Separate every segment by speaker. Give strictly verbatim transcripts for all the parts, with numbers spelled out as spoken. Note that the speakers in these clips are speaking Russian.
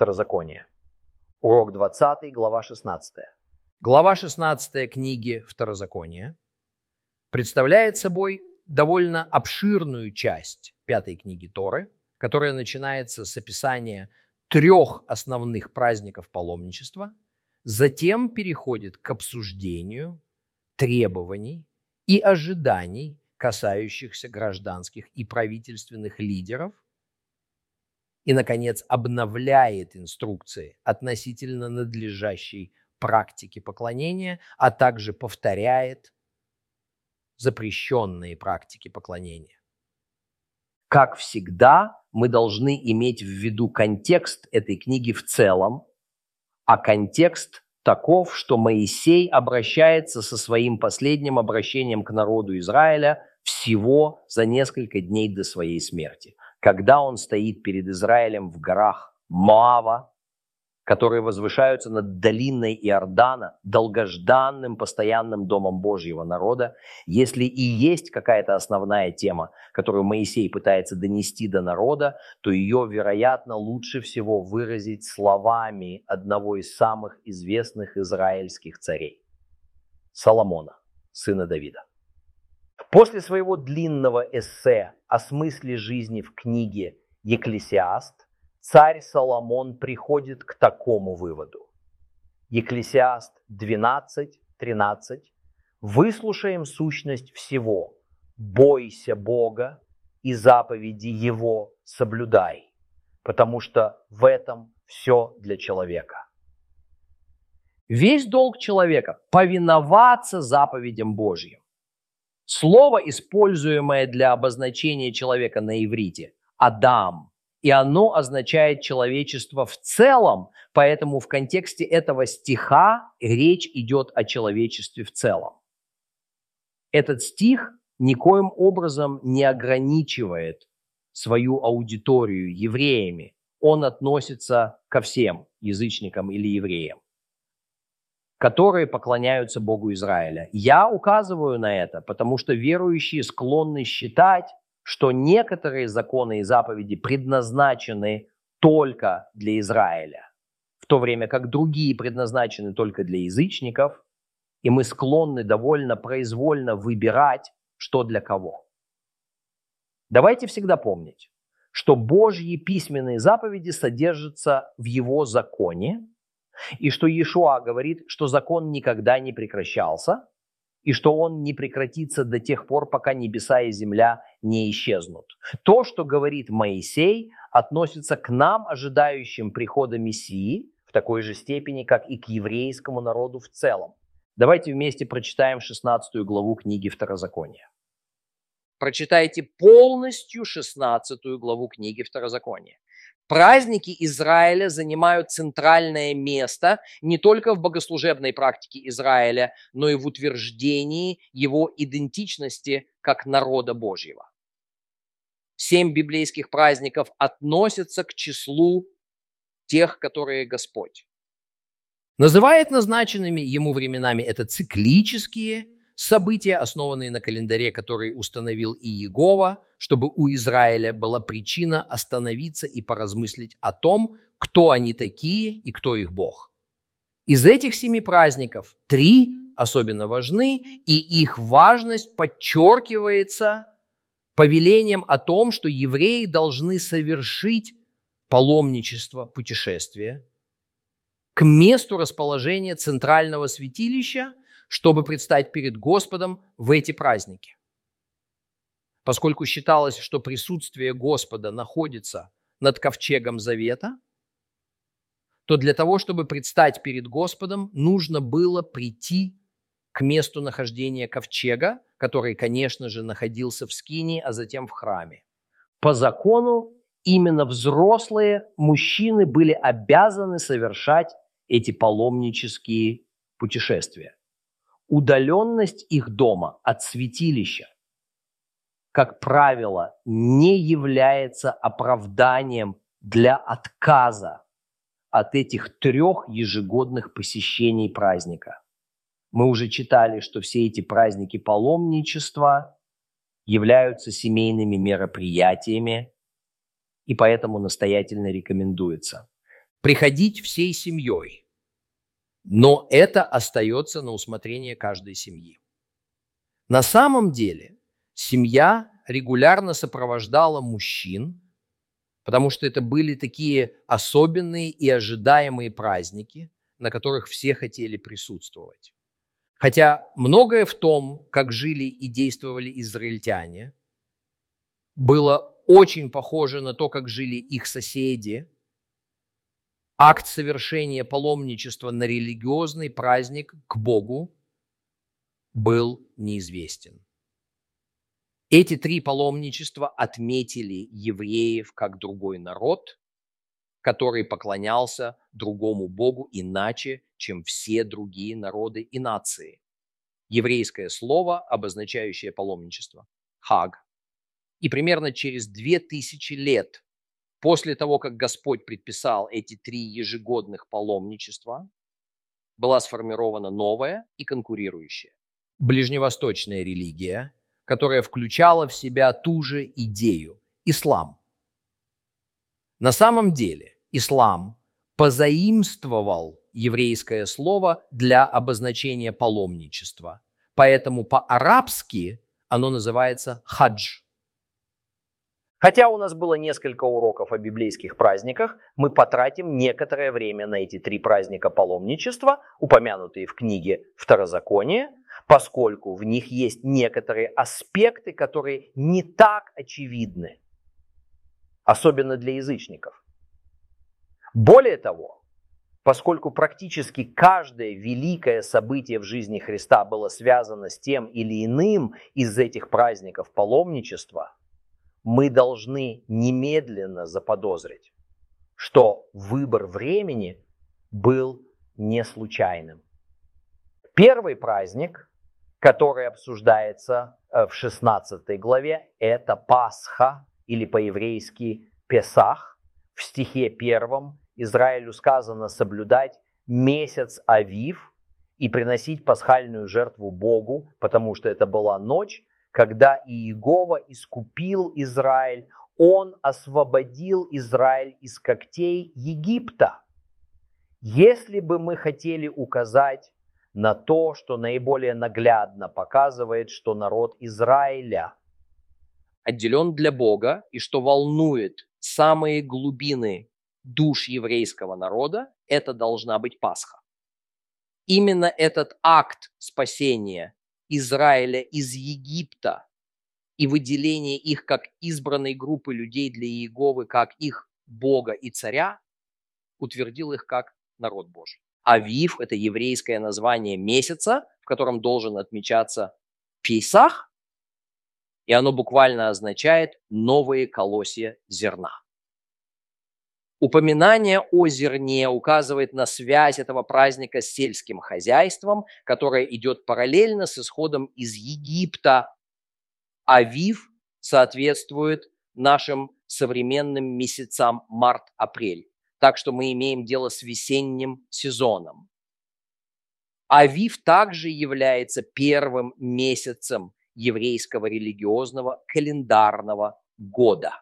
Speaker 1: Второзакония. Урок двадцатый, глава шестнадцатая.
Speaker 2: Глава шестнадцатая книги Второзакония представляет собой довольно обширную часть пятой книги Торы, которая начинается с описания трех основных праздников паломничества, затем переходит к обсуждению требований и ожиданий, касающихся гражданских и правительственных лидеров, и, наконец, обновляет инструкции относительно надлежащей практики поклонения, а также повторяет запрещенные практики поклонения. Как всегда, мы должны иметь в виду контекст этой книги в целом, а контекст таков, что Моисей обращается со своим последним обращением к народу Израиля всего за несколько дней до своей смерти, когда он стоит перед Израилем в горах Моава, которые возвышаются над долиной Иордана, долгожданным постоянным домом Божьего народа. Если и есть какая-то основная тема, которую Моисей пытается донести до народа, то ее, вероятно, лучше всего выразить словами одного из самых известных израильских царей – Соломона, сына Давида. После своего длинного эссе о смысле жизни в книге «Екклесиаст» царь Соломон приходит к такому выводу. Екклесиаст двенадцать тринадцать. «Выслушаем сущность всего, бойся Бога и заповеди Его соблюдай, потому что в этом все для человека». Весь долг человека – повиноваться заповедям Божьим. Слово, используемое для обозначения человека на иврите – «Адам», и оно означает человечество в целом, поэтому в контексте этого стиха речь идет о человечестве в целом. Этот стих никоим образом не ограничивает свою аудиторию евреями. Он относится ко всем язычникам или евреям, которые поклоняются Богу Израиля. Я указываю на это, потому что верующие склонны считать, что некоторые законы и заповеди предназначены только для Израиля, в то время как другие предназначены только для язычников, и мы склонны довольно произвольно выбирать, что для кого. Давайте всегда помнить, что Божьи письменные заповеди содержатся в Его законе, и что Иешуа говорит, что закон никогда не прекращался, и что он не прекратится до тех пор, пока небеса и земля не исчезнут. То, что говорит Моисей, относится к нам, ожидающим прихода Мессии, в такой же степени, как и к еврейскому народу в целом. Давайте вместе прочитаем шестнадцатую главу книги Второзакония. Прочитайте полностью шестнадцатую главу книги Второзакония. Праздники Израиля занимают центральное место не только в богослужебной практике Израиля, но и в утверждении его идентичности как народа Божьего. Семь библейских праздников относятся к числу тех, которые Господь называет назначенными ему временами. Это циклические события, основанные на календаре, который установил Иегова, чтобы у Израиля была причина остановиться и поразмыслить о том, кто они такие и кто их Бог. Из этих семи праздников три особенно важны, и их важность подчеркивается повелением о том, что евреи должны совершить паломничество, путешествие к месту расположения центрального святилища, чтобы предстать перед Господом в эти праздники. Поскольку считалось, что присутствие Господа находится над ковчегом завета, то для того, чтобы предстать перед Господом, нужно было прийти к месту нахождения ковчега, который, конечно же, находился в скинии, а затем в храме. По закону именно взрослые мужчины были обязаны совершать эти паломнические путешествия. Удаленность их дома от святилища, как правило, не является оправданием для отказа от этих трех ежегодных посещений праздника. Мы уже читали, что все эти праздники паломничества являются семейными мероприятиями, и поэтому настоятельно рекомендуется. приходить всей семьей, но это остается на усмотрение каждой семьи. На самом деле семья регулярно сопровождала мужчин, потому что это были такие особенные и ожидаемые праздники, на которых все хотели присутствовать. Хотя многое в том, как жили и действовали израильтяне, было очень похоже на то, как жили их соседи. Акт совершения паломничества на религиозный праздник к Богу был неизвестен. Эти три паломничества отметили евреев как другой народ, который поклонялся другому Богу иначе, чем все другие народы и нации. Еврейское слово, обозначающее паломничество – хаг. И примерно через две тысячи лет после того, как Господь предписал эти три ежегодных паломничества, была сформирована новая и конкурирующая ближневосточная религия, которая включала в себя ту же идею – ислам. На самом деле ислам позаимствовал еврейское слово для обозначения паломничества, поэтому по-арабски оно называется хадж.
Speaker 1: Хотя у нас было несколько уроков о библейских праздниках, мы потратим некоторое время на эти три праздника паломничества, упомянутые в книге Второзаконие, поскольку в них есть некоторые аспекты, которые не так очевидны, особенно для язычников. Более того, поскольку практически каждое великое событие в жизни Христа было связано с тем или иным из этих праздников паломничества, мы должны немедленно заподозрить, что выбор времени был не случайным. Первый праздник, который обсуждается в шестнадцатой главе, это Пасха, или по-еврейски Песах. В стихе первом Израилю сказано соблюдать месяц Авив и приносить пасхальную жертву Богу, потому что это была ночь, когда Иегова искупил Израиль, Он освободил Израиль из когтей Египта. Если бы мы хотели указать на то, что наиболее наглядно показывает, что народ Израиля
Speaker 2: отделен для Бога и что волнует самые глубины душ еврейского народа, это должна быть Пасха. Именно этот акт спасения Израиля из Египта и выделение их как избранной группы людей для Иеговы, как их Бога и царя, утвердил их как народ Божий. Авив – это еврейское название месяца, в котором должен отмечаться Песах, и оно буквально означает «новые колосья зерна». Упоминание о зерне указывает на связь этого праздника с сельским хозяйством, которое идет параллельно с исходом из Египта. Авив соответствует нашим современным месяцам март-апрель, так что мы имеем дело с весенним сезоном. Авив также является первым месяцем еврейского религиозного календарного года.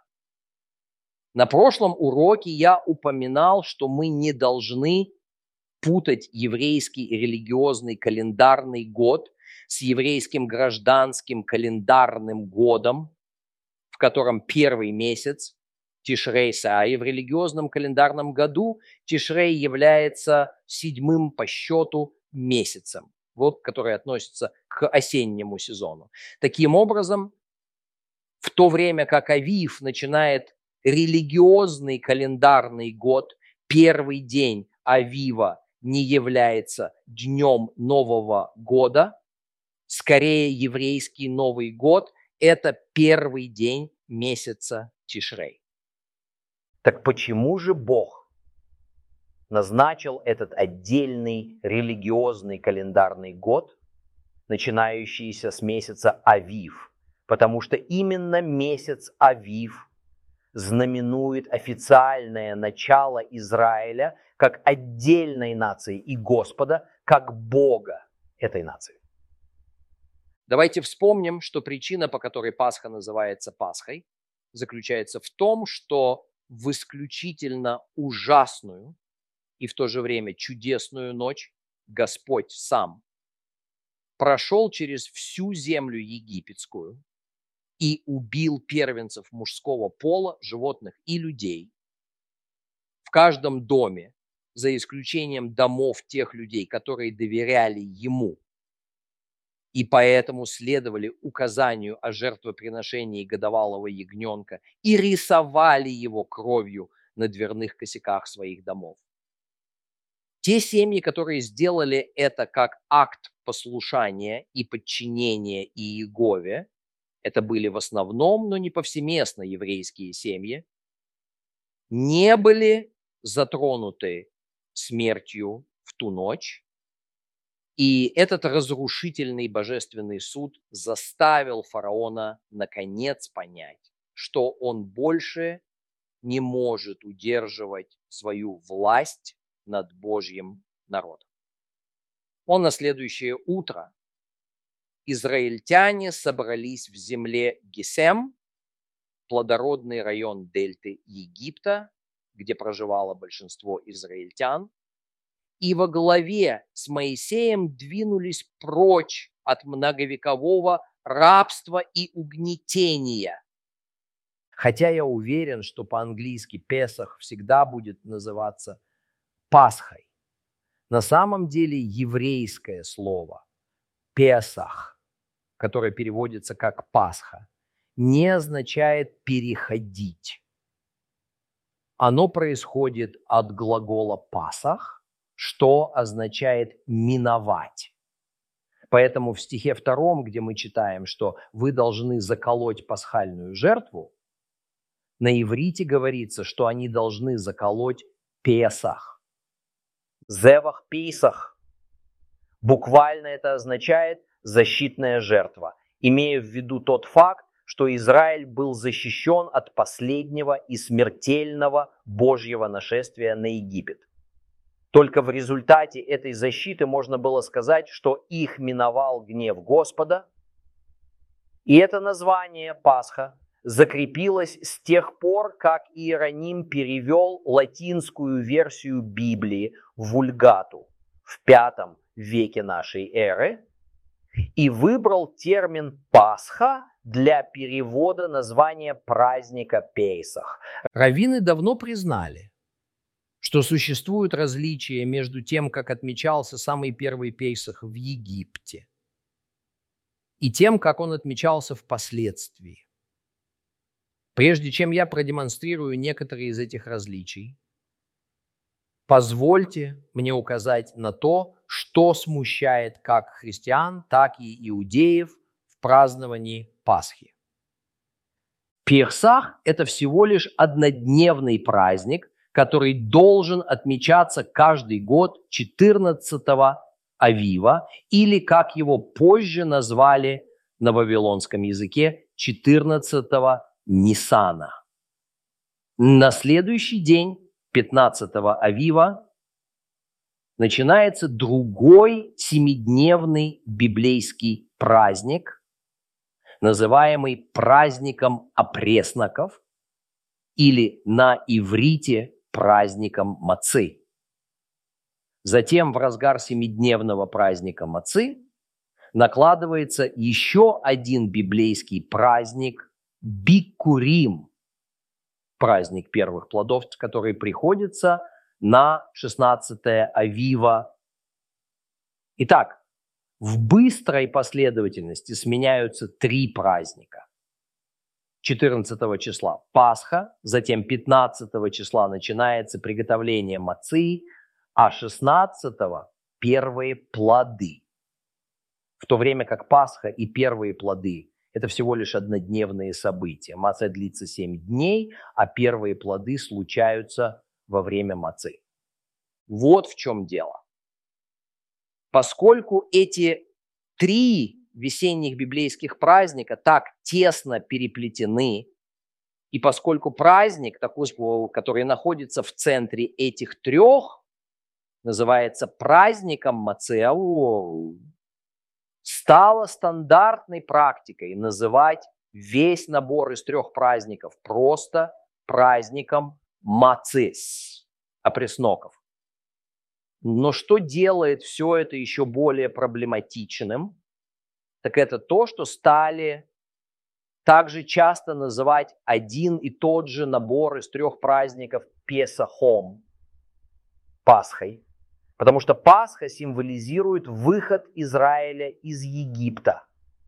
Speaker 2: На прошлом уроке я упоминал, что мы не должны путать еврейский религиозный календарный год с еврейским гражданским календарным годом, в котором первый месяц Тишрей Сааи в религиозном календарном году Тишрей является седьмым по счету месяцем, вот, который относится к осеннему сезону. Таким образом, в то время как Авив начинает религиозный календарный год, первый день Авива не является днем Нового года, скорее еврейский Новый год – это первый день месяца Тишрей.
Speaker 1: Так почему же Бог назначил этот отдельный религиозный календарный год, начинающийся с месяца Авив? Потому что именно месяц Авив знаменует официальное начало Израиля как отдельной нации и Господа, как Бога этой нации.
Speaker 2: Давайте вспомним, что причина, по которой Пасха называется Пасхой, заключается в том, что в исключительно ужасную и в то же время чудесную ночь Господь сам прошел через всю землю египетскую и убил первенцев мужского пола, животных и людей в каждом доме, за исключением домов тех людей, которые доверяли ему и поэтому следовали указанию о жертвоприношении годовалого ягненка и рисовали его кровью на дверных косяках своих домов. Те семьи, которые сделали это как акт послушания и подчинения Иегове, это были в основном, но не повсеместно еврейские семьи, не были затронуты смертью в ту ночь. И этот разрушительный божественный суд заставил фараона наконец понять, что он больше не может удерживать свою власть над Божьим народом. Он на следующее утро израильтяне собрались в земле Гесем, плодородный район дельты Египта, где проживало большинство израильтян, и во главе с Моисеем двинулись прочь от многовекового рабства и угнетения.
Speaker 1: Хотя я уверен, что по-английски Песах всегда будет называться Пасхой. На самом деле еврейское слово Песах, которое переводится как Пасха, не означает переходить. Оно происходит от глагола Пасах, что означает миновать. Поэтому в стихе втором, где мы читаем, что вы должны заколоть пасхальную жертву, на иврите говорится, что они должны заколоть Песах. Зевах Песах. Буквально это означает защитная жертва, имея в виду тот факт, что Израиль был защищен от последнего и смертельного Божьего нашествия на Египет. Только в результате этой защиты можно было сказать, что их миновал гнев Господа. И это название Пасха закрепилось с тех пор, как Иероним перевел латинскую версию Библии в Вульгату в пятом веке нашей эры и выбрал термин «Пасха» для перевода названия праздника Пейсах.
Speaker 2: Раввины давно признали, что существуют различия между тем, как отмечался самый первый Пейсах в Египте, и тем, как он отмечался впоследствии. Прежде чем я продемонстрирую некоторые из этих различий, позвольте мне указать на то, что смущает как христиан, так и иудеев в праздновании Пасхи. Песах – это всего лишь однодневный праздник, который должен отмечаться каждый год четырнадцатого Авива, или, как его позже назвали на вавилонском языке, четырнадцатого Нисана. На следующий день, пятнадцатого Авива, начинается другой семидневный библейский праздник, называемый праздником опресноков, или на иврите праздником Мацы. Затем в разгар семидневного праздника Мацы накладывается еще один библейский праздник Бикурим, праздник первых плодов, который приходится на шестнадцатое Авива. Итак, в быстрой последовательности сменяются три праздника. четырнадцатого числа Пасха, затем пятнадцатого числа начинается приготовление мацы, а шестнадцатого первые плоды. В то время как Пасха и первые плоды – это всего лишь однодневные события. Маца длится семь дней, а первые плоды случаются во время мацы. Вот в чем дело. Поскольку эти три весенних библейских праздника так тесно переплетены, и поскольку праздник, такой, который находится в центре этих трех, называется праздником Мацы, стало стандартной практикой называть весь набор из трех праздников просто праздником Мацис, опресноков. Но что делает все это еще более проблематичным, так это то, что стали также часто называть один и тот же набор из трех праздников Песахом, Пасхой. Потому что Пасха символизирует выход Израиля из Египта.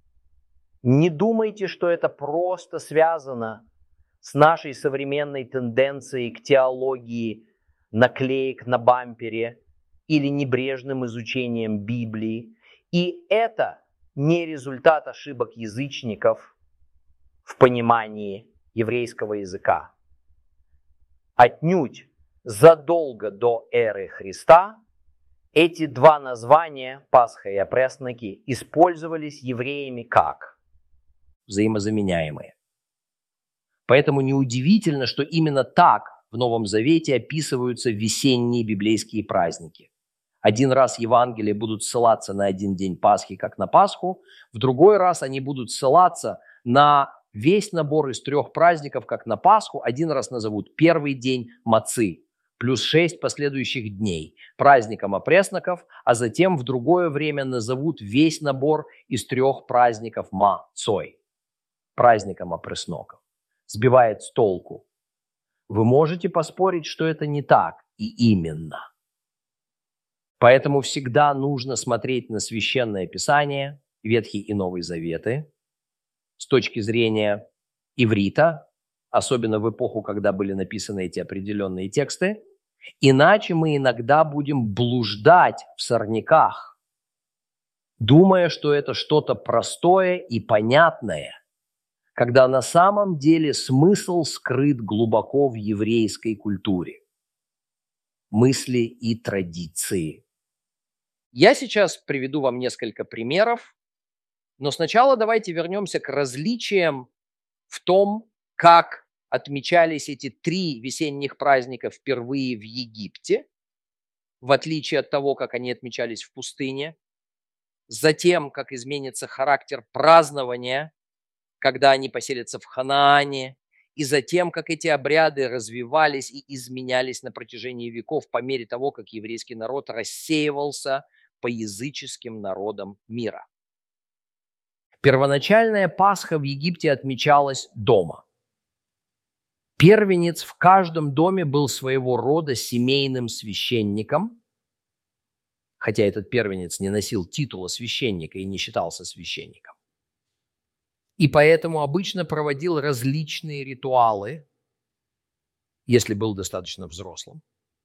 Speaker 2: Не думайте, что это просто связано с нашей современной тенденцией к теологии наклеек на бампере или небрежным изучением Библии. И это не результат ошибок язычников в понимании еврейского языка. Отнюдь задолго до эры Христа эти два названия, Пасха и опресноки, использовались евреями как? Взаимозаменяемые. Поэтому неудивительно, что именно так в Новом Завете описываются весенние библейские праздники. Один раз Евангелия будут ссылаться на один день Пасхи, как на Пасху, в другой раз они будут ссылаться на весь набор из трех праздников, как на Пасху. Один раз назовут первый день Мацы, плюс шесть последующих дней праздником опресноков, а затем в другое время назовут весь набор из трех праздников Ма-Цой, праздником опресноков. Сбивает с толку. Вы можете поспорить, что это не так, и именно. Поэтому всегда нужно смотреть на Священное Писание, Ветхий и Новый Заветы, с точки зрения иврита, особенно в эпоху, когда были написаны эти определенные тексты, иначе мы иногда будем блуждать в сорняках, думая, что это что-то простое и понятное, когда на самом деле смысл скрыт глубоко в еврейской культуре, мысли и традиции. Я сейчас приведу вам несколько примеров, но сначала давайте вернемся к различиям в том, как отмечались эти три весенних праздника впервые в Египте, в отличие от того, как они отмечались в пустыне, затем, как изменится характер празднования, когда они поселятся в Ханаане, и затем, как эти обряды развивались и изменялись на протяжении веков по мере того, как еврейский народ рассеивался по языческим народам мира. Первоначальная Пасха в Египте отмечалась дома. Первенец в каждом доме был своего рода семейным священником, хотя этот первенец не носил титула священника и не считался священником. И поэтому обычно проводил различные ритуалы, если был достаточно взрослым.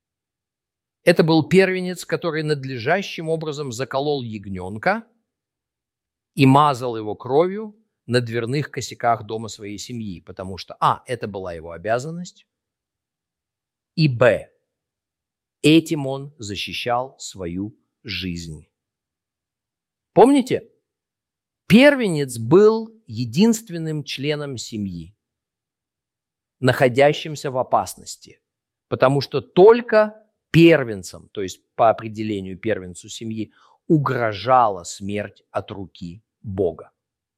Speaker 2: Это был первенец, который надлежащим образом заколол ягненка и мазал его кровью на дверных косяках дома своей семьи, потому что, а, это была его обязанность, и, б, этим он защищал свою жизнь. Помните? Первенец был единственным членом семьи, находящимся в опасности, потому что только первенцам, то есть по определению первенцу семьи, угрожала смерть от руки Бога.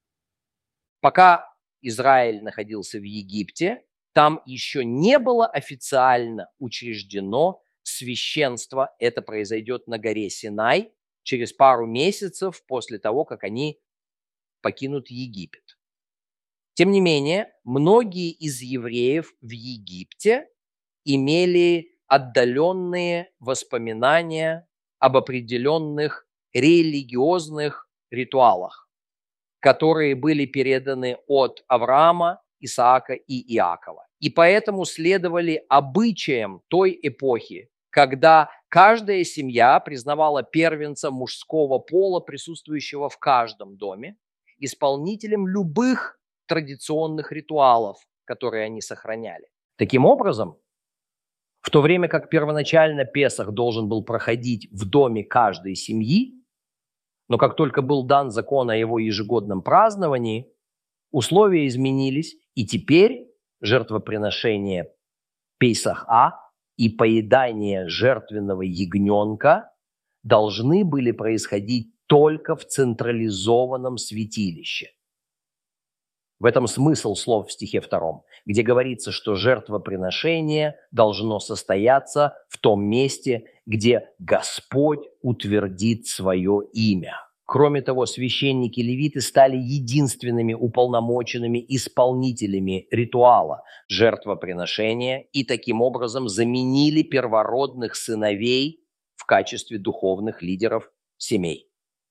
Speaker 2: Пока Израиль находился в Египте, там еще не было официально учреждено священство. Это произойдет на горе Синай через пару месяцев после того, как они покинут Египет. Тем не менее, многие из евреев в Египте имели отдаленные воспоминания об определенных религиозных ритуалах, которые были переданы от Авраама, Исаака и Иакова. И поэтому следовали обычаям той эпохи, когда каждая семья признавала первенца мужского пола, присутствующего в каждом доме, исполнителем любых традиционных ритуалов, которые они сохраняли. Таким образом, в то время как первоначально Песах должен был проходить в доме каждой семьи, но как только был дан закон о его ежегодном праздновании, условия изменились, и теперь жертвоприношение Песах-А и поедание жертвенного ягненка должны были происходить только в централизованном святилище. В этом смысл слов в стихе втором, где говорится, что жертвоприношение должно состояться в том месте, где Господь утвердит свое имя. Кроме того, священники-левиты стали единственными уполномоченными исполнителями ритуала жертвоприношения и таким образом заменили первородных сыновей в качестве духовных лидеров семей.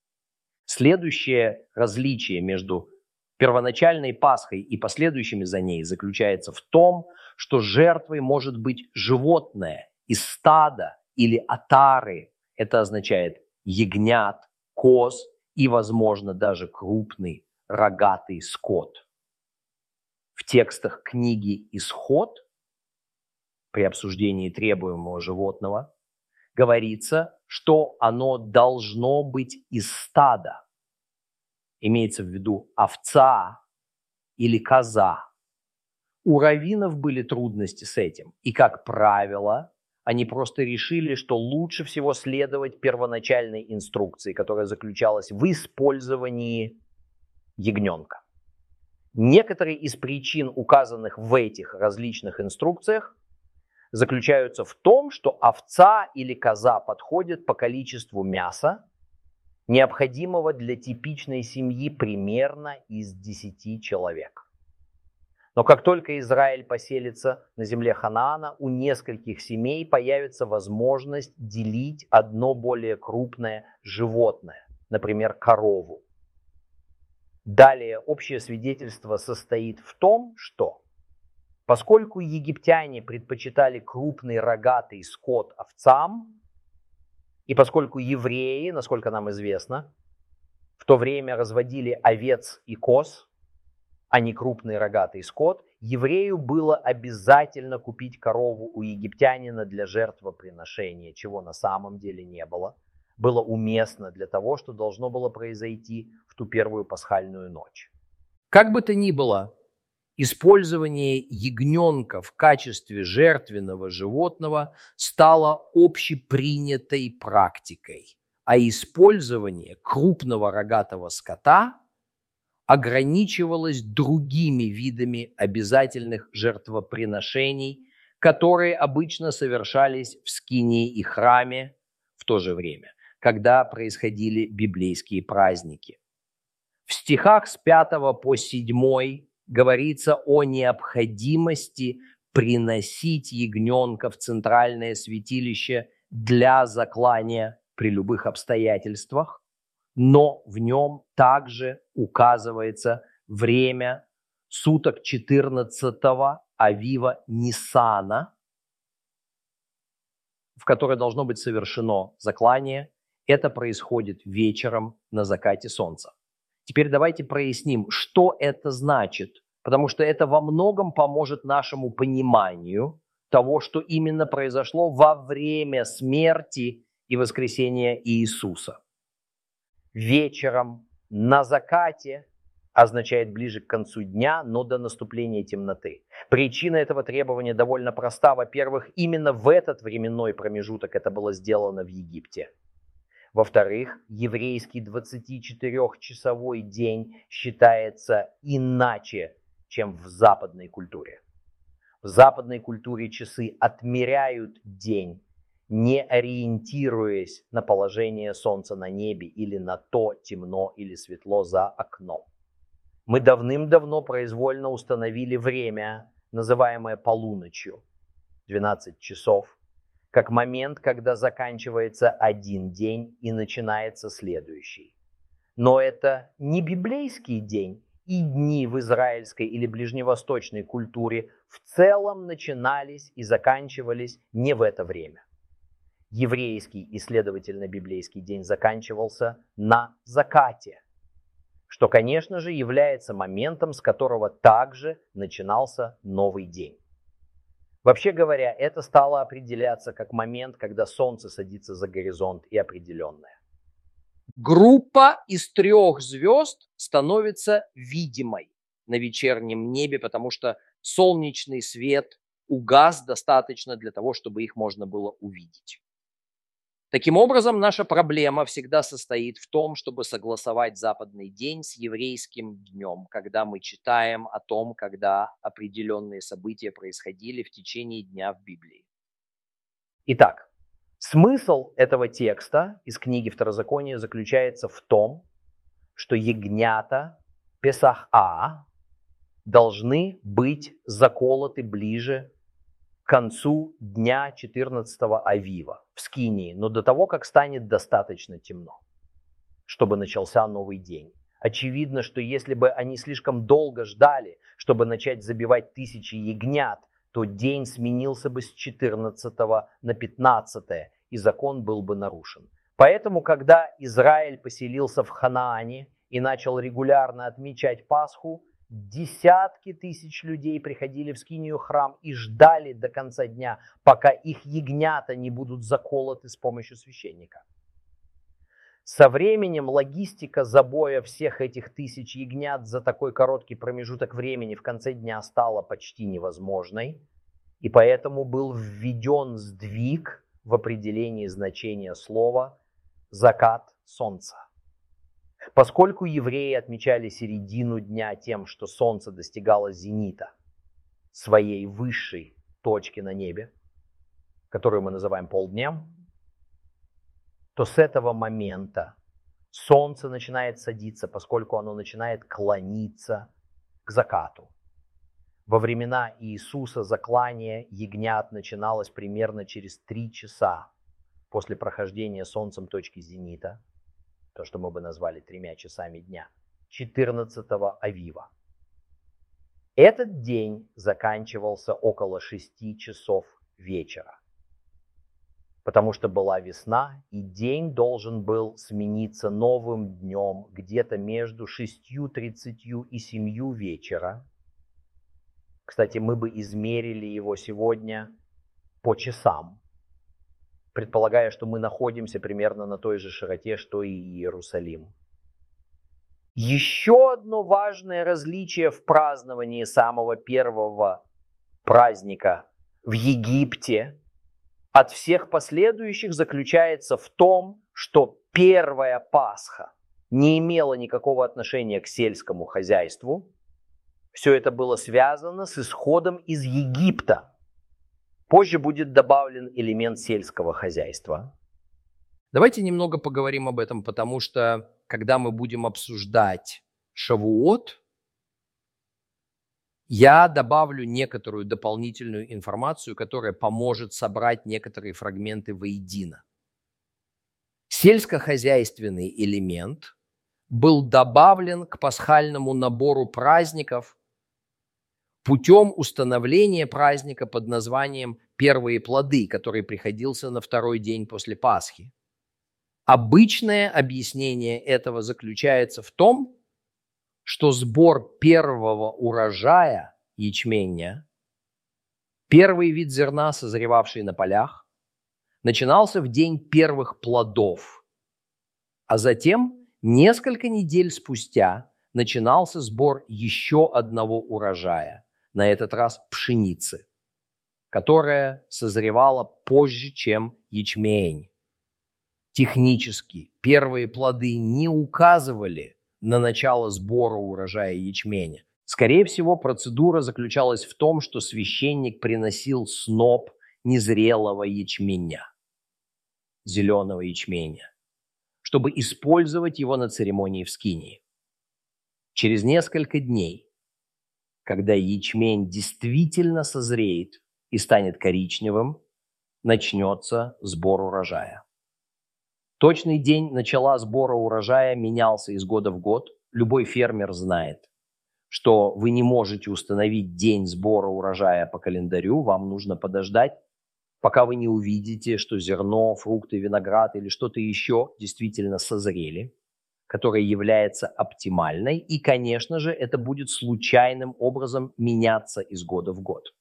Speaker 2: Следующее различие между первоначальной Пасхой и последующими за ней заключается в том, что жертвой может быть животное из стада или отары. Это означает ягнят, коз и, возможно, даже крупный рогатый скот. В текстах книги «Исход» при обсуждении требуемого животного говорится, что оно должно быть из стада. Имеется в виду овца или коза. У раввинов были трудности с этим, и, как правило, они просто решили, что лучше всего следовать первоначальной инструкции, которая заключалась в использовании ягненка. Некоторые из причин, указанных в этих различных инструкциях, заключаются в том, что овца или коза подходят по количеству мяса, необходимого для типичной семьи примерно из десяти человек. Но как только Израиль поселится на земле Ханаана, у нескольких семей появится возможность делить одно более крупное животное, например, корову. Далее общее свидетельство состоит в том, что поскольку египтяне предпочитали крупный рогатый скот овцам, и поскольку евреи, насколько нам известно, в то время разводили овец и коз, а не крупный рогатый скот, еврею было обязательно купить корову у египтянина для жертвоприношения, чего на самом деле не было. Было уместно для того, что должно было произойти в ту первую пасхальную ночь. Как бы то ни было, использование ягненка в качестве жертвенного животного стало общепринятой практикой, а использование крупного рогатого скота ограничивалось другими видами обязательных жертвоприношений, которые обычно совершались в скинии и храме в то же время, когда происходили библейские праздники. В стихах с пятого по седьмой говорится о необходимости приносить ягненка в центральное святилище для заклания при любых обстоятельствах, но в нем также указывается время суток четырнадцатого Авива Ниссана, в которое должно быть совершено заклание. Это происходит вечером на закате солнца. Теперь давайте проясним, что это значит, потому что это во многом поможет нашему пониманию того, что именно произошло во время смерти и воскресения Иисуса.
Speaker 1: Вечером на закате означает ближе к концу дня, но до наступления темноты. Причина этого требования довольно проста. Во-первых, именно в этот временной промежуток это было сделано в Египте. Во-вторых, еврейский двадцатичетырёхчасовой день считается иначе, чем в западной культуре. В западной культуре часы отмеряют день, не ориентируясь на положение солнца на небе или на то, темно или светло за окном. Мы давным-давно произвольно установили время, называемое полуночью, двенадцать часов, как момент, когда заканчивается один день и начинается следующий. Но это не библейский день, и дни в израильской или ближневосточной культуре в целом начинались и заканчивались не в это время. Еврейский и, следовательно, библейский день заканчивался на закате, что, конечно же, является моментом, с которого также начинался новый день. Вообще говоря, это стало определяться как момент, когда солнце садится за горизонт и определенное.
Speaker 2: Группа из трех звезд становится видимой на вечернем небе, потому что солнечный свет угас достаточно для того, чтобы их можно было увидеть. Таким образом, наша проблема всегда состоит в том, чтобы согласовать западный день с еврейским днем, когда мы читаем о том, когда определенные события происходили в течение дня в Библии.
Speaker 1: Итак, смысл этого текста из книги Второзакония заключается в том, что ягнята Песах-А должны быть заколоты ближе к концу дня четырнадцатого Авива в Скинии, но до того, как станет достаточно темно, чтобы начался новый день. Очевидно, что если бы они слишком долго ждали, чтобы начать забивать тысячи ягнят, то день сменился бы с четырнадцатого на пятнадцатое, и закон был бы нарушен. Поэтому, когда Израиль поселился в Ханаане и начал регулярно отмечать Пасху, десятки тысяч людей приходили в Скинию храм и ждали до конца дня, пока их ягнята не будут заколоты с помощью священника. Со временем логистика забоя всех этих тысяч ягнят за такой короткий промежуток времени в конце дня стала почти невозможной, и поэтому был введен сдвиг в определении значения слова «закат солнца». Поскольку евреи отмечали середину дня тем, что солнце достигало зенита, своей высшей точки на небе, которую мы называем полднем, то с этого момента солнце начинает садиться, поскольку оно начинает клониться к закату. Во времена Иисуса заклание ягнят начиналось примерно через три часа после прохождения солнцем точки зенита, то, что мы бы назвали тремя часами дня, четырнадцатого Авива. Этот день заканчивался около шести часов вечера, потому что была весна, и день должен был смениться новым днем где-то между шестью тридцатью и семью вечера. Кстати, мы бы измерили его сегодня по часам, предполагая, что мы находимся примерно на той же широте, что и Иерусалим. Еще одно важное различие в праздновании самого первого праздника в Египте от всех последующих заключается в том, что первая Пасха не имела никакого отношения к сельскому хозяйству. Все это было связано с исходом из Египта. Позже будет добавлен элемент сельского хозяйства.
Speaker 2: Давайте немного поговорим об этом, потому что, когда мы будем обсуждать Шавуот, я добавлю некоторую дополнительную информацию, которая поможет собрать некоторые фрагменты воедино. Сельскохозяйственный элемент был добавлен к пасхальному набору праздников путем установления праздника под названием «Первые плоды», который приходился на второй день после Пасхи. Обычное объяснение этого заключается в том, что сбор первого урожая ячменя, первый вид зерна, созревавший на полях, начинался в день первых плодов, а затем несколько недель спустя начинался сбор еще одного урожая, на этот раз пшеницы, которая созревала позже, чем ячмень. Технически первые плоды не указывали на начало сбора урожая ячменя. Скорее всего, процедура заключалась в том, что священник приносил сноп незрелого ячменя, зеленого ячменя, чтобы использовать его на церемонии в Скинии. Через несколько дней, когда ячмень действительно созреет и станет коричневым, начнется сбор урожая. Точный день начала сбора урожая менялся из года в год. Любой фермер знает, что вы не можете установить день сбора урожая по календарю, вам нужно подождать, пока вы не увидите, что зерно, фрукты, виноград или что-то еще действительно созрели, которая является оптимальной, и, конечно же, это будет случайным образом меняться из года в год.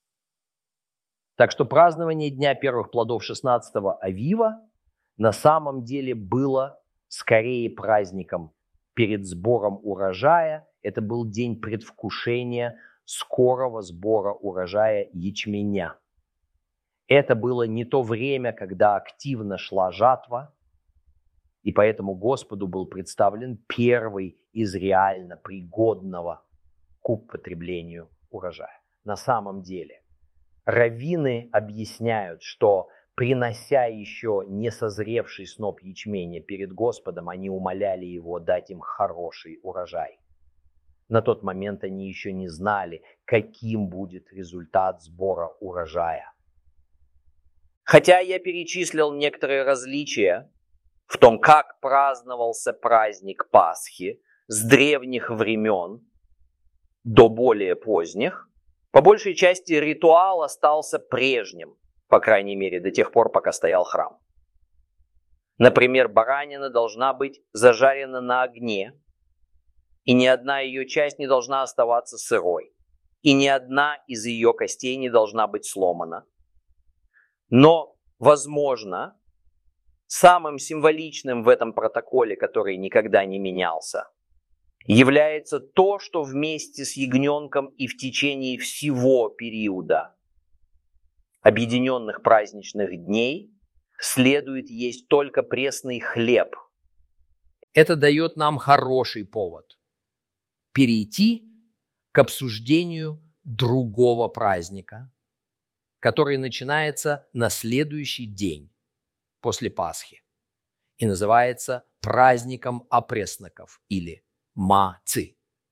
Speaker 2: Так что празднование Дня первых плодов шестнадцатого Авива на самом деле было скорее праздником перед сбором урожая. Это был день предвкушения скорого сбора урожая ячменя. Это было не то время, когда активно шла жатва, и поэтому Господу был представлен первый из реально пригодного к употреблению урожая. На самом деле, раввины объясняют, что принося еще не созревший сноп ячменя перед Господом, они умоляли его дать им хороший урожай. На тот момент они еще не знали, каким будет результат сбора урожая. Хотя я перечислил некоторые различия в том, как праздновался праздник Пасхи с древних времен до более поздних, по большей части ритуал остался прежним, по крайней мере, до тех пор, пока стоял храм. Например, баранина должна быть зажарена на огне, и ни одна ее часть не должна оставаться сырой, и ни одна из ее костей не должна быть сломана. Но, возможно, самым символичным в этом протоколе, который никогда не менялся, является то, что вместе с ягненком и в течение всего периода объединенных праздничных дней следует есть только пресный хлеб.
Speaker 3: Это дает нам хороший повод перейти к обсуждению другого праздника, который начинается на следующий день после Пасхи и называется праздником опресноков или Мацы.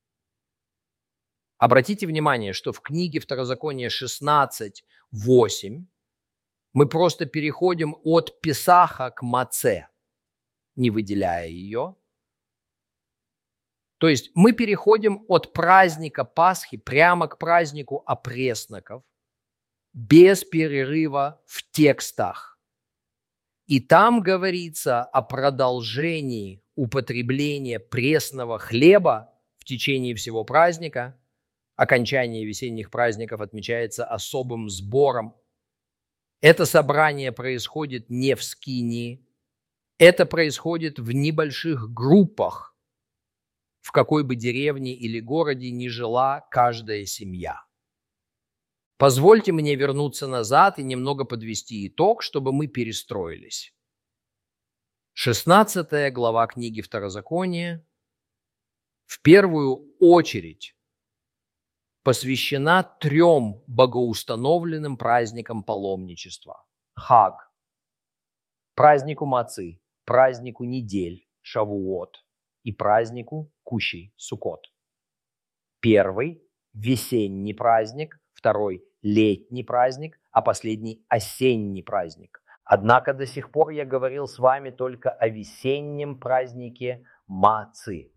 Speaker 3: Обратите внимание, что в книге Второзакония шестнадцать восемь мы просто переходим от Песаха к Маце, не выделяя ее. То есть мы переходим от праздника Пасхи прямо к празднику опресноков без перерыва в текстах. И там говорится о продолжении употребления пресного хлеба в течение всего праздника. Окончание весенних праздников отмечается особым сбором. Это собрание происходит не в скинии, это происходит в небольших группах, в какой бы деревне или городе ни жила каждая семья. Позвольте мне вернуться назад и немного подвести итог, чтобы мы перестроились. шестнадцатая глава книги Второзакония в первую очередь посвящена трем богоустановленным праздникам паломничества. Хаг, празднику Мацы, празднику недель, Шавуот, и празднику Кущей, Суккот. Первый – весенний праздник, второй – летний праздник, а последний – осенний праздник.
Speaker 1: Однако до сих пор я говорил с вами только о весеннем празднике Мацы.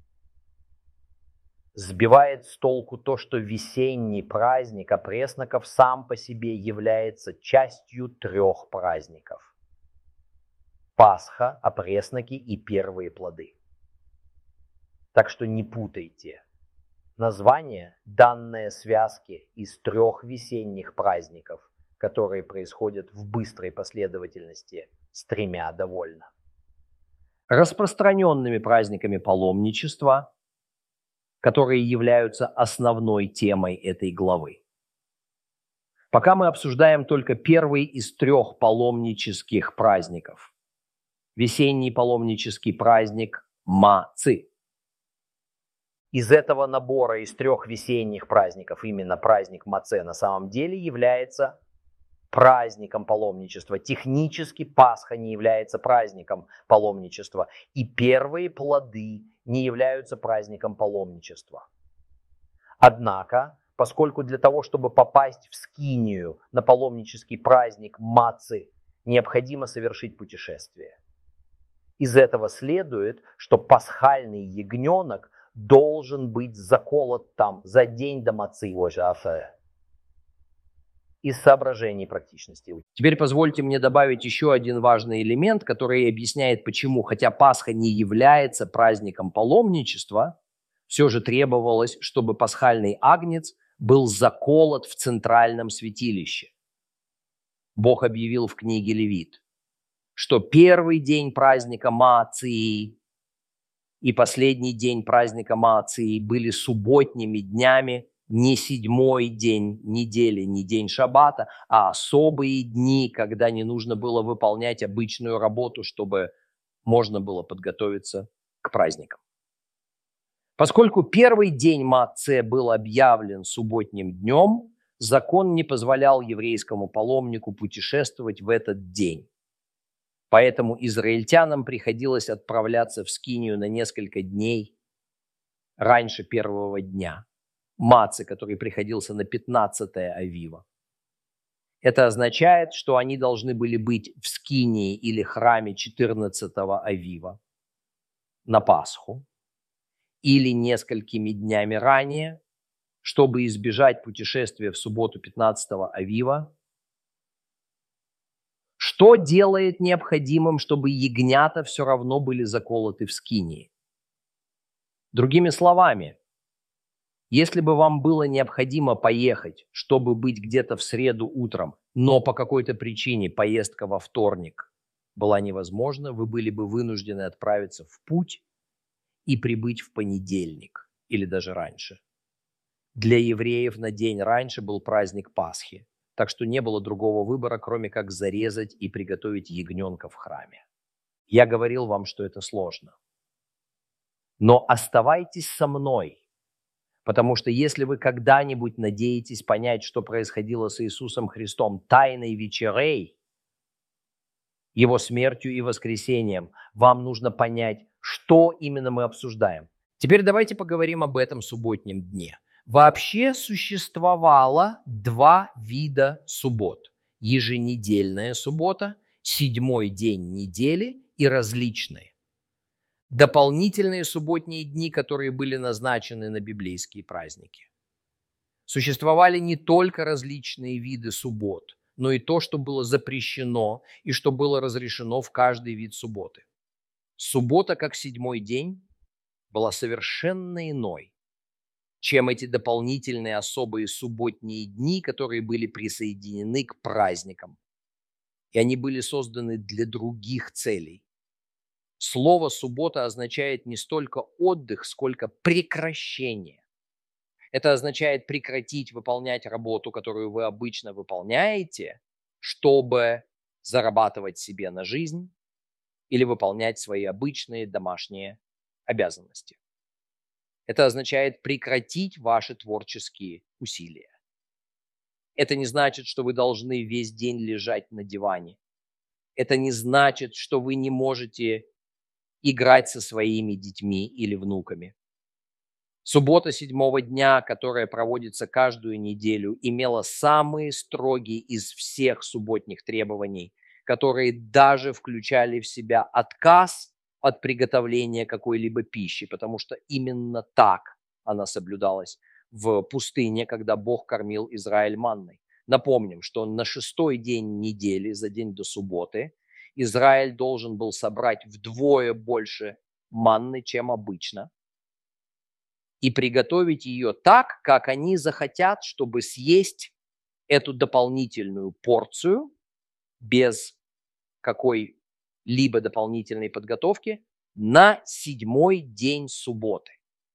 Speaker 1: Сбивает с толку то, что весенний праздник опресноков сам по себе является частью трех праздников. Пасха, опресноки и первые плоды. Так что не путайте. Название, данное связке из трех весенних праздников, которые происходят в быстрой последовательности с тремя довольно.
Speaker 2: Распространенными праздниками паломничества, которые являются основной темой этой главы. Пока мы обсуждаем только первый из трех паломнических праздников. Весенний паломнический праздник Мацы.
Speaker 1: Из этого набора из трех весенних праздников именно праздник Маце на самом деле является праздником паломничества. Технически Пасха не является праздником паломничества. И первые плоды не являются праздником паломничества. Однако, поскольку для того, чтобы попасть в Скинию на паломнический праздник Мацы, необходимо совершить путешествие. Из этого следует, что пасхальный ягненок должен быть заколот там за день до Мацы. Из соображений практичности.
Speaker 2: Теперь позвольте мне добавить еще один важный элемент, который объясняет, почему, хотя Пасха не является праздником паломничества, все же требовалось, чтобы пасхальный агнец был заколот в центральном святилище. Бог объявил в книге Левит, что первый день праздника Маации и последний день праздника Маации были субботними днями не седьмой день недели, не день шаббата, а особые дни, когда не нужно было выполнять обычную работу, чтобы можно было подготовиться к праздникам. Поскольку первый день Мааце был объявлен субботним днем, закон не позволял еврейскому паломнику путешествовать в этот день. Поэтому израильтянам приходилось отправляться в Скинию на несколько дней раньше первого дня Мацы, который приходился на пятнадцатое Авива. Это означает, что они должны были быть в Скинии или храме четырнадцатого Авива на Пасху или несколькими днями ранее, чтобы избежать путешествия в субботу пятнадцатого Авива. Что делает необходимым, чтобы ягнята все равно были заколоты в Скинии? Другими словами, если бы вам было необходимо поехать, чтобы быть где-то в среду утром, но по какой-то причине поездка во вторник была невозможна, вы были бы вынуждены отправиться в путь и прибыть в понедельник или даже раньше. Для евреев на день раньше был праздник Пасхи, так что не было другого выбора, кроме как зарезать и приготовить ягненка в храме. Я говорил вам, что это сложно. Но оставайтесь со мной, потому что если вы когда-нибудь надеетесь понять, что происходило с Иисусом Христом тайной вечерей, Его смертью и воскресением, вам нужно понять, что именно мы обсуждаем.
Speaker 3: Теперь давайте поговорим об этом субботнем дне. Вообще существовало два вида суббот. Еженедельная суббота, седьмой день недели и различные. Дополнительные субботние дни, которые были назначены на библейские праздники. Существовали не только различные виды суббот, но и то, что было запрещено и что было разрешено в каждый вид субботы. Суббота, как седьмой день, была совершенно иной, чем эти дополнительные особые субботние дни, которые были присоединены к праздникам. И они были созданы для других целей. Слово «суббота» означает не столько отдых, сколько прекращение. Это означает прекратить выполнять работу, которую вы обычно выполняете, чтобы зарабатывать себе на жизнь или выполнять свои обычные домашние обязанности. Это означает прекратить ваши творческие усилия. Это не значит, что вы должны весь день лежать на диване. Это не значит, что вы не можете играть со своими детьми или внуками. Суббота седьмого дня, которая проводится каждую неделю, имела самые строгие из всех субботних требований, которые даже включали в себя отказ от приготовления какой-либо пищи, потому что именно так она соблюдалась в пустыне, когда Бог кормил Израиль манной. Напомним, что на шестой день недели, за день до субботы, Израиль должен был собрать вдвое больше манны, чем обычно, и приготовить ее так, как они захотят, чтобы съесть эту дополнительную порцию без какой-либо дополнительной подготовки на седьмой день субботы.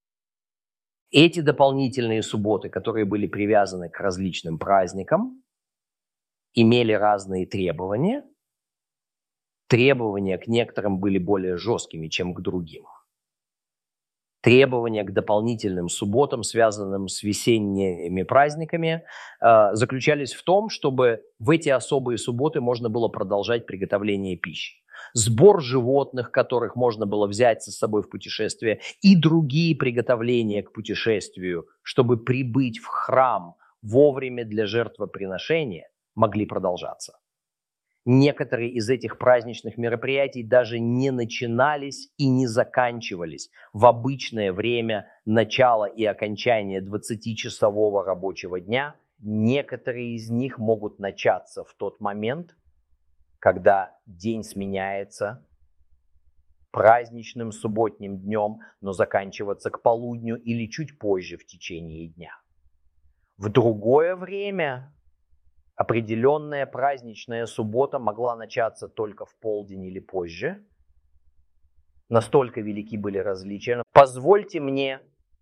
Speaker 3: Эти дополнительные субботы, которые были привязаны к различным праздникам, имели разные требования. Требования к некоторым были более жесткими, чем к другим. Требования к дополнительным субботам, связанным с весенними праздниками, заключались в том, чтобы в эти особые субботы можно было продолжать приготовление пищи. Сбор животных, которых можно было взять с собой в путешествие, и другие приготовления к путешествию, чтобы прибыть в храм вовремя для жертвоприношения, могли продолжаться. Некоторые из этих праздничных мероприятий даже не начинались и не заканчивались в обычное время начала и окончания двадцатичасового рабочего дня. Некоторые из них могут начаться в тот момент, когда день сменяется праздничным субботним днем, но заканчиваться к полудню или чуть позже в течение дня. В другое время определенная праздничная суббота могла начаться только в полдень или позже. Настолько велики были различия. Позвольте мне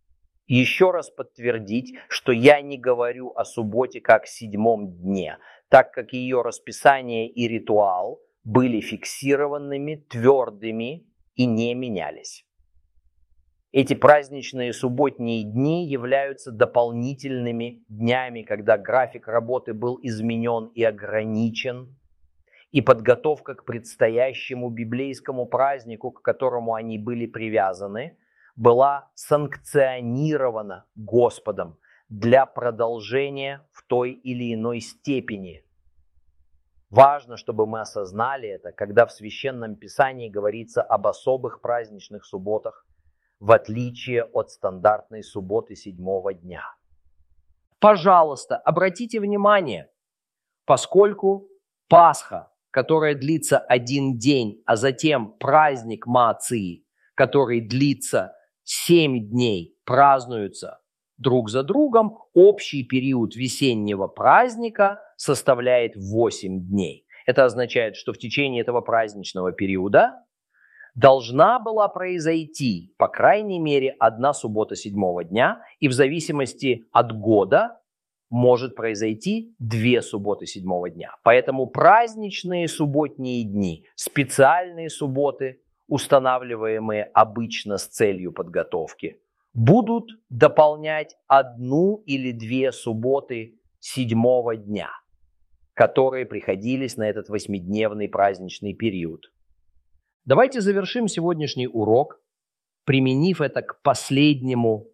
Speaker 1: еще раз подтвердить, что я не говорю о субботе как седьмом дне, так как ее расписание и ритуал были фиксированными, твердыми и не менялись. Эти праздничные субботние дни являются дополнительными днями, когда график работы был изменен и ограничен, и подготовка к предстоящему библейскому празднику, к которому они были привязаны, была санкционирована Господом для продолжения в той или иной степени. Важно, чтобы мы осознали это, когда в Священном Писании говорится об особых праздничных субботах, в отличие от стандартной субботы седьмого дня.
Speaker 2: Пожалуйста, обратите внимание, поскольку Пасха, которая длится один день, а затем праздник Маации, который длится семь дней, празднуются друг за другом, общий период весеннего праздника составляет восемь дней. Это означает, что в течение этого праздничного периода должна была произойти, по крайней мере, одна суббота седьмого дня, и в зависимости от года может произойти две субботы седьмого дня. Поэтому праздничные субботние дни, специальные субботы, устанавливаемые обычно с целью подготовки, будут дополнять одну или две субботы седьмого дня, которые приходились на этот восьмидневный праздничный период. Давайте завершим сегодняшний урок, применив это к последнему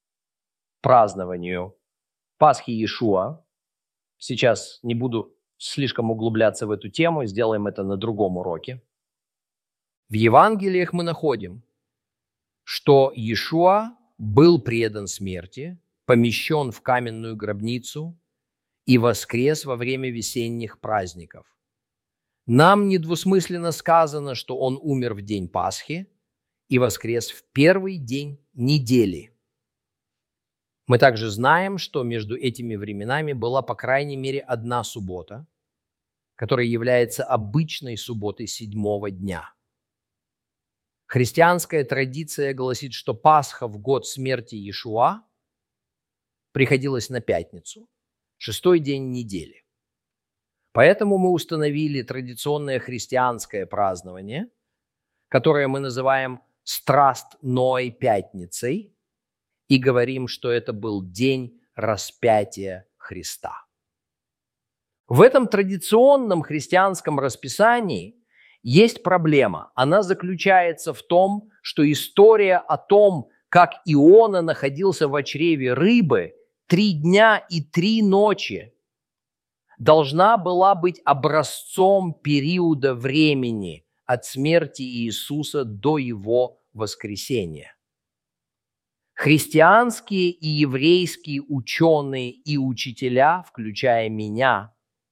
Speaker 2: празднованию Пасхи Иешуа. Сейчас не буду слишком углубляться в эту тему, сделаем это на другом уроке.
Speaker 3: В Евангелиях мы находим, что Иешуа был предан смерти, помещен в каменную гробницу и воскрес во время весенних праздников. Нам недвусмысленно сказано, что он умер в день Пасхи и воскрес в первый день недели. Мы также знаем, что между этими временами была по крайней мере одна суббота, которая является обычной субботой седьмого дня. Христианская традиция гласит, что Пасха в год смерти Иешуа приходилась на пятницу, шестой день недели. Поэтому мы установили традиционное христианское празднование, которое мы называем Страстной Пятницей, и говорим, что это был день распятия Христа. В этом традиционном христианском расписании есть проблема. Она заключается в том, что история о том, как Иона находился в чреве рыбы три дня и три ночи, должна была быть образцом периода времени от смерти Иисуса до его воскресения. Христианские и еврейские ученые и учителя, включая меня,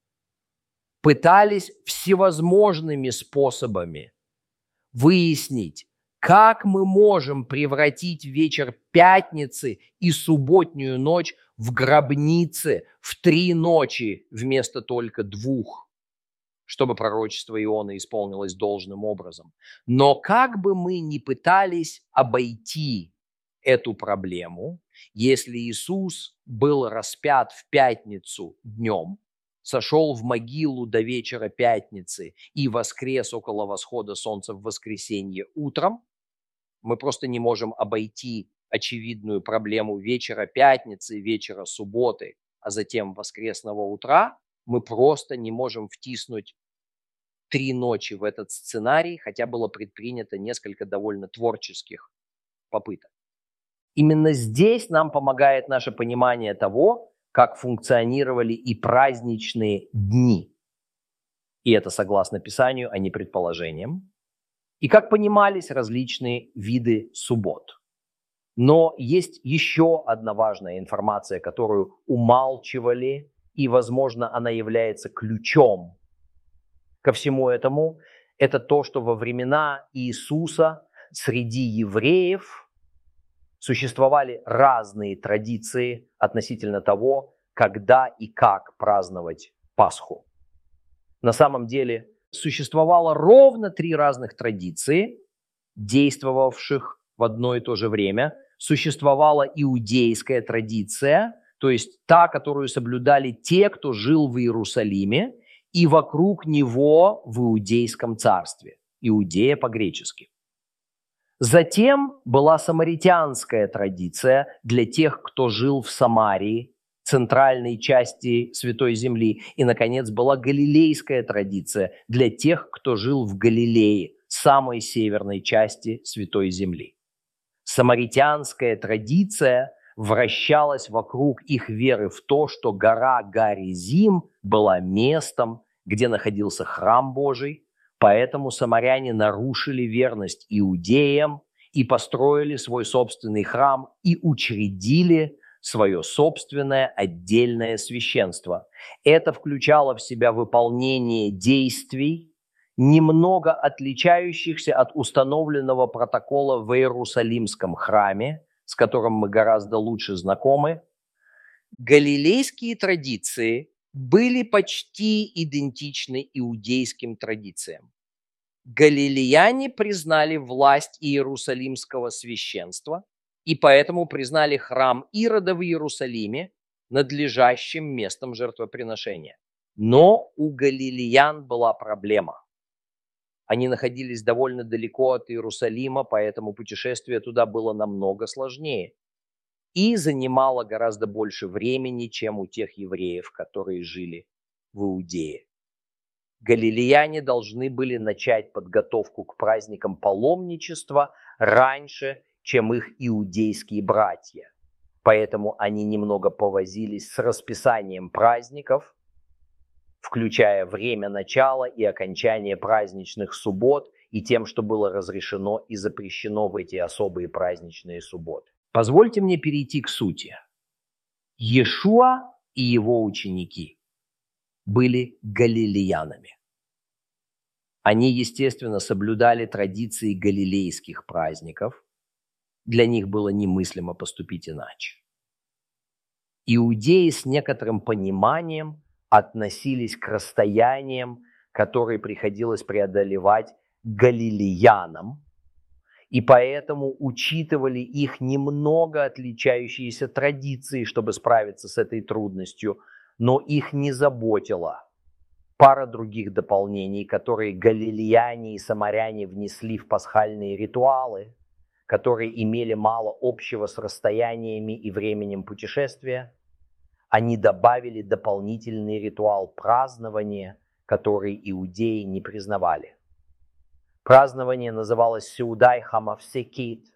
Speaker 3: пытались всевозможными способами выяснить, как мы можем превратить вечер пятницы и субботнюю ночь в гробнице в три ночи вместо только двух, чтобы пророчество Ионы исполнилось должным образом. Но как бы мы ни пытались обойти эту проблему, если Иисус был распят в пятницу днем, сошел в могилу до вечера пятницы и воскрес около восхода солнца в воскресенье утром, мы просто не можем обойти очевидную проблему вечера пятницы, вечера субботы, а затем воскресного утра. Мы просто не можем втиснуть три ночи в этот сценарий, хотя было предпринято несколько довольно творческих попыток. Именно здесь нам помогает наше понимание того, как функционировали и праздничные дни. И это согласно Писанию, а не предположениям. И как понимались различные виды суббот. Но есть еще одна важная информация, которую умалчивали, и, возможно, она является ключом ко всему этому. Это то, что во времена Иисуса среди евреев существовали разные традиции относительно того, когда и как праздновать Пасху. На самом деле существовало ровно три разных традиции, действовавших в одно и то же время,
Speaker 2: существовала иудейская традиция, то есть та, которую соблюдали те, кто жил в Иерусалиме и вокруг него в Иудейском царстве. Иудея по-гречески. Затем была самаритянская традиция для тех, кто жил в Самарии, центральной части Святой Земли. И, наконец, была галилейская традиция для тех, кто жил в Галилее, самой северной части Святой Земли. Самаритянская традиция вращалась вокруг их веры в то, что гора Гаризим была местом, где находился храм Божий, поэтому самаряне нарушили верность иудеям и построили свой собственный храм и учредили свое собственное отдельное священство. Это включало в себя выполнение действий, немного отличающихся от установленного протокола в Иерусалимском храме, с которым мы гораздо лучше знакомы.
Speaker 3: Галилейские традиции были почти идентичны иудейским традициям. Галилеяне признали власть Иерусалимского священства и поэтому признали храм Ирода в Иерусалиме надлежащим местом жертвоприношения. Но у галилеян была проблема. Они находились довольно далеко от Иерусалима, поэтому путешествие туда было намного сложнее и занимало гораздо больше времени, чем у тех евреев, которые жили в Иудее. Галилеяне должны были начать подготовку к праздникам паломничества раньше, чем их иудейские братья. Поэтому они немного повозились с расписанием праздников, включая время начала и окончания праздничных суббот и тем, что было разрешено и запрещено в эти особые праздничные субботы.
Speaker 2: Позвольте мне перейти к сути. Иешуа и его ученики были галилеянами. Они, естественно, соблюдали традиции галилейских праздников. Для них было немыслимо поступить иначе. Иудеи с некоторым пониманием относились к расстояниям, которые приходилось преодолевать галилеянам, и поэтому учитывали их немного отличающиеся традиции, чтобы справиться с этой трудностью, но их не заботила пара других дополнений, которые галилеяне и самаряне внесли в пасхальные ритуалы, которые имели мало общего с расстояниями и временем путешествия. Они добавили дополнительный ритуал празднования, который иудеи не признавали. Празднование называлось Сеудай Хамавсекит,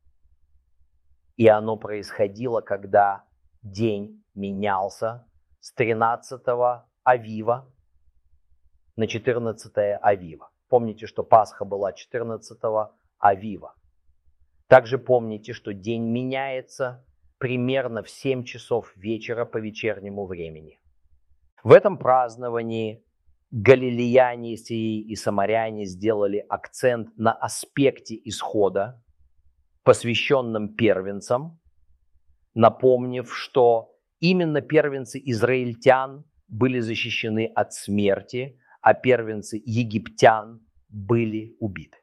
Speaker 2: и оно происходило, когда день менялся с тринадцатого Авива на четырнадцатое Авива. Помните, что Пасха была четырнадцатого Авива. Также помните, что день меняется примерно в семь часов вечера по вечернему времени. В этом праздновании галилеяне и самаряне сделали акцент на аспекте исхода, посвященном первенцам, напомнив, что именно первенцы израильтян были защищены от смерти, а первенцы египтян были убиты.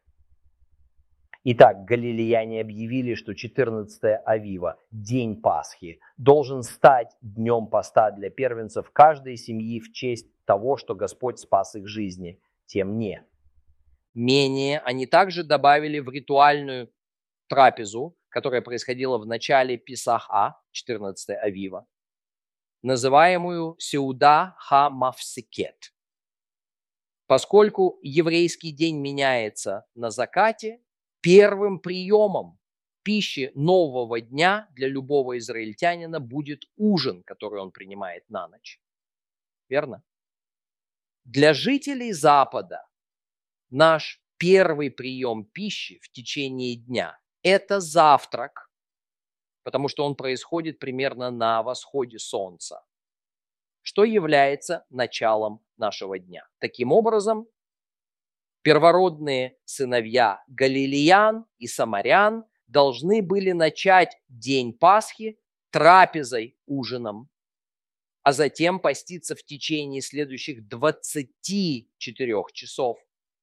Speaker 2: Итак, галилеяне объявили, что четырнадцатое Авива, день Пасхи, должен стать днем поста для первенцев каждой семьи в честь того, что Господь спас их жизни, тем не.
Speaker 3: Менее они также добавили в ритуальную трапезу, которая происходила в начале Писаха, четырнадцатое Авива, называемую Сеуда Хамавсекет. Поскольку еврейский день меняется на закате, первым приемом пищи нового дня для любого израильтянина будет ужин, который он принимает на ночь. Верно? Для жителей Запада наш первый прием пищи в течение дня – это завтрак, потому что он происходит примерно на восходе солнца, что является началом нашего дня. Таким образом, первородные сыновья галилеян и самарян должны были начать день Пасхи трапезой, ужином, а затем поститься в течение следующих двадцати четырёх часов,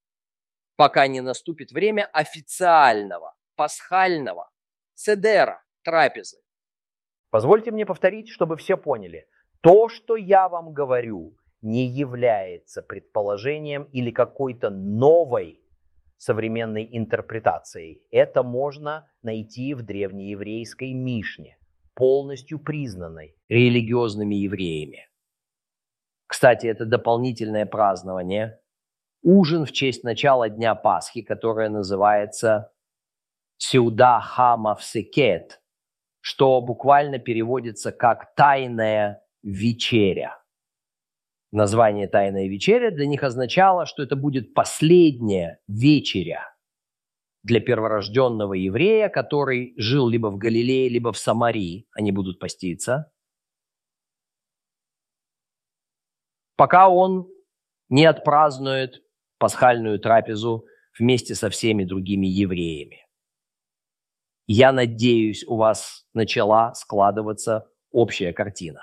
Speaker 3: пока не наступит время официального пасхального седера, трапезы.
Speaker 1: Позвольте мне повторить, чтобы все поняли. То, что я вам говорю, не является предположением или какой-то новой современной интерпретацией. Это можно найти в древнееврейской Мишне, полностью признанной
Speaker 2: религиозными евреями. Кстати, это дополнительное празднование, ужин в честь начала Дня Пасхи, которое называется «Сеуда Хамавсекет», что буквально переводится как «тайная вечеря». Название «тайная вечеря» для них означало, что это будет последняя вечеря для перворожденного еврея, который жил либо в Галилее, либо в Самарии. Они будут поститься, пока он не отпразднует пасхальную трапезу вместе со всеми другими евреями. Я надеюсь, у вас начала складываться общая картина.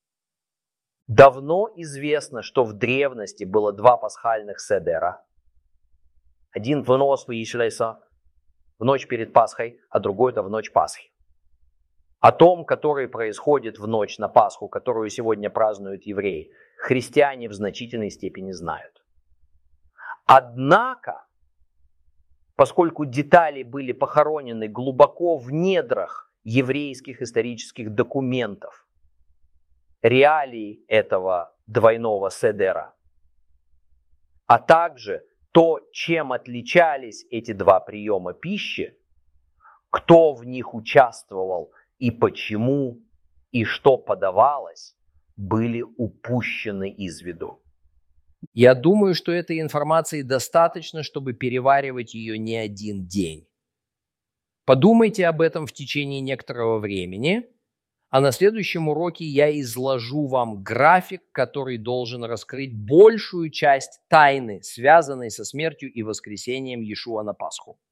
Speaker 1: Давно известно, что в древности было два пасхальных седера. Один в нос в ночь перед Пасхой, а другой это в ночь Пасхи. О том, который происходит в ночь на Пасху, которую сегодня празднуют евреи, христиане в значительной степени знают. Однако, поскольку детали были похоронены глубоко в недрах еврейских исторических документов, реалий этого двойного седера, а также то, чем отличались эти два приема пищи, кто в них участвовал и почему, и что подавалось, были упущены из виду.
Speaker 3: Я думаю, что этой информации достаточно, чтобы переваривать ее не один день. Подумайте об этом в течение некоторого времени, а на следующем уроке я изложу вам график, который должен раскрыть большую часть тайны, связанной со смертью и воскресением Иешуа на Пасху.